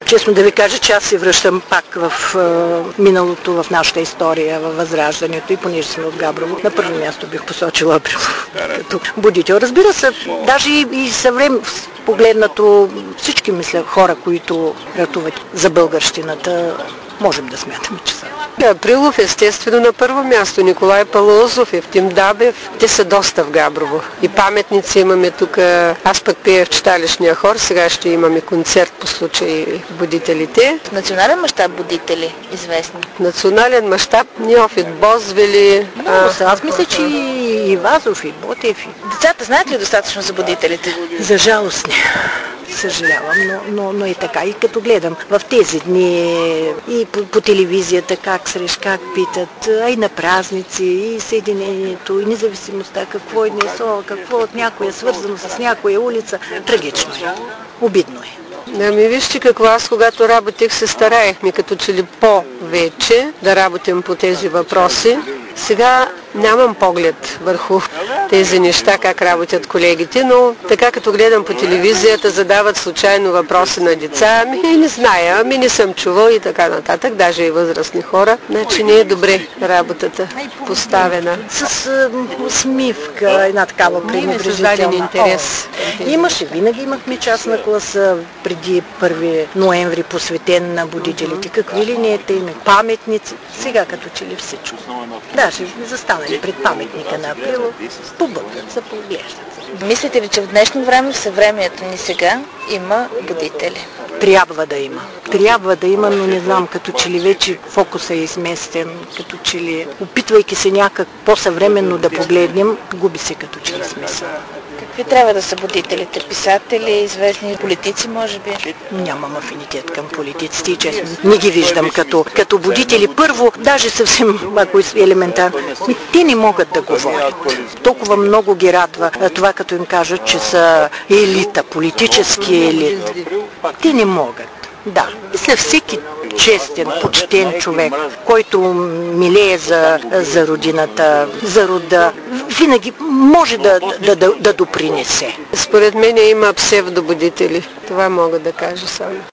Честно да ви кажа, че аз се връщам пак в миналото, в нашата история, в Възраждането и понеже сме от Габрово, на първо място бих посочила Априлов като будител. Разбира се, даже и съвременно погледнато всички, мисля, хора, които ратуват за българщината, можем да смятаме, че са. Априлов естествено на първо място, Николай Палозов, Евтим Дабев, те са доста в Габрово. И паметници имаме тук, аз пък пея в читалищния хор, сега ще имаме концерт по случай будителите. В национален мащаб будители известни? Национален мащаб Неофит Бозвели. Аз мисля, че и Вазов, и Ботев. Децата знаят ли достатъчно за будителите? За жалост не. Съжалявам, но и така. И като гледам в тези дни и по телевизията как срещу как питат, а и на празници, и съединението, и независимостта, какво е днесо, какво от някоя свързано с някоя улица. Трагично е. Обидно е. Ами вижте какво, аз когато работех се стараехме като че ли повече да работим по тези въпроси. Сега нямам поглед върху тези неща, как работят колегите, но така като гледам по телевизията, задават случайно въпроси на деца, не зная, не съм чувал и така нататък, даже и възрастни хора. Значи не е добре работата поставена. С усмивка, една такава пренебрежителна интерес. Имаше, винаги имахме частна класа преди 1 ноември, посветен на будителите. Какви ли не е теми, паметници, сега като че ли всичко. Даже застанали пред паметника на Априлов, побъкват се, поглеждат. Мислите ли, че в днешно време, в съвремието ни сега, има будители? Трябва да има. Трябва да има, но не знам, като че ли вече фокуса е изместен, като че ли, опитвайки се някак по-съвременно да погледнем, губи се като че ли смисъл. Какви трябва да са будителите? Писатели, известни политици, може би? Нямам афинитет към политиците и честно не ги виждам като будители. Първо, даже съвсем, ако е елементарно, те не могат да говорят. Толкова много ги радва това, като им кажат, че са елита, политически елит. Те не могат. Да, мисля всеки честен, почтен човек, който милее за родината, за рода, винаги може да допринесе. Според мен има псевдобудители. Това мога да кажа само.